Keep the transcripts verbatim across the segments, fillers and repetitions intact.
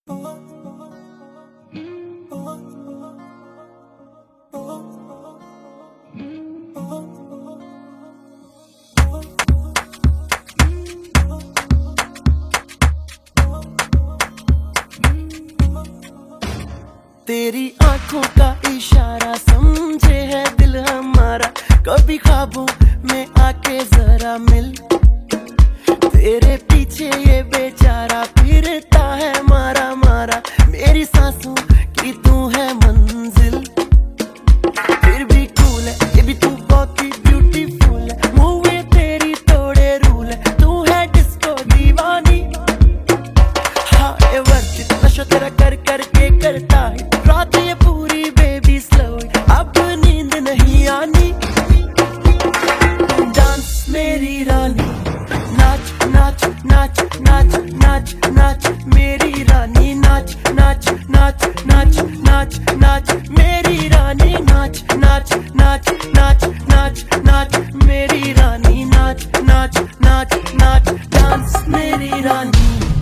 तेरी आंखों का इशारा समझे है दिल हमारा, कभी ख्वाबों में आके जरा मिल। तेरे पीछे ये बेचारा फिरता है मारा मारा, मेरी सांसों की तू है मंजिल। फिर भी कूल है ये भी तू बहुत ही ब्यूटीफुल है, मुँह तेरी तोड़े रूल है, तू है डिस्को दीवानी। हाँ ये वर्थ नशा तेरा कर करके करता है रात ये पूरी बेबी स्लो, अब नींद नहीं आनी। डांस मेरी रानी, नाच नाच नाच नाच नाच नाच मेरी रानी, नाच नाच नाच नाच नाच नाच मेरी रानी, नाच नाच नाच नाच नाच नाच मेरी रानी, नाच नाच नाच नाच डांस मेरी रानी।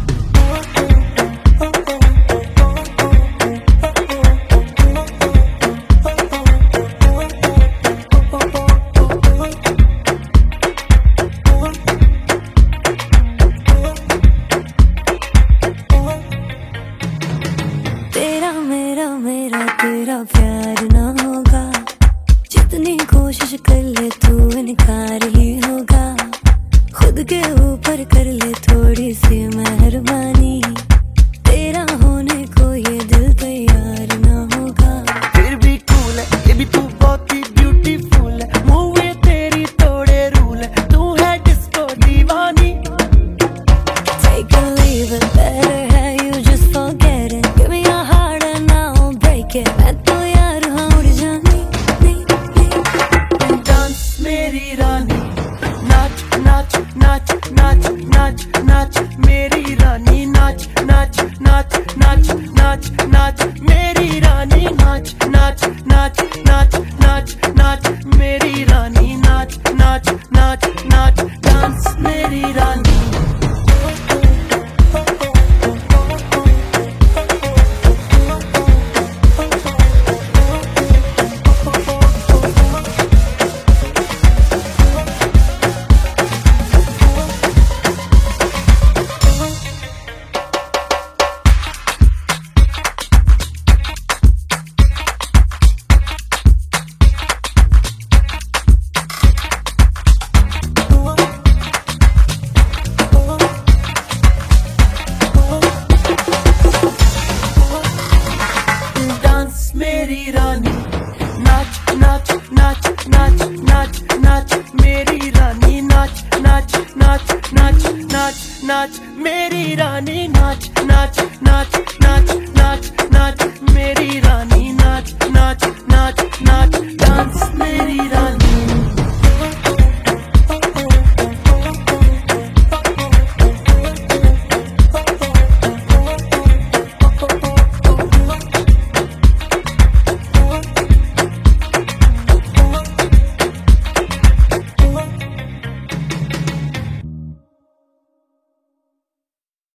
मेरा मेरा तेरा प्यार ना होगा, जितनी कोशिश कर ले तू इनकार ही होगा। खुद के ऊपर कर ले थोड़ी सी मेहरबानी, तेरा होने को ये दिल तैयार ना होगा। फिर भी कूल है ये भी तू बहुत ही ब्यूटीफुल है, मुँह तेरी तोड़े रूल है, तू है डिस्को दीवानी। Take a leave it, better have you just forget it, give me your heart and I'll break it, मैं तो यार हाँ उड़ जानी। डांस मेरी रानी, नाच नाच नाच नाच नाच नाच मेरी रानी, नाच नाच नाच नाच नाच नाच मेरी रानी, नाच नाच नाच नाच नाच नाच मेरी रानी, नाच नाच नाच नाच डांस मेरी रानी। मेरी रानी, नाच नाच नाच नाच नाच नाच मेरी रानी, नाच नाच नाच नाच नाच नाच मेरी रानी, नाच नाच नाच नाच नाच नाच मेरी रानी।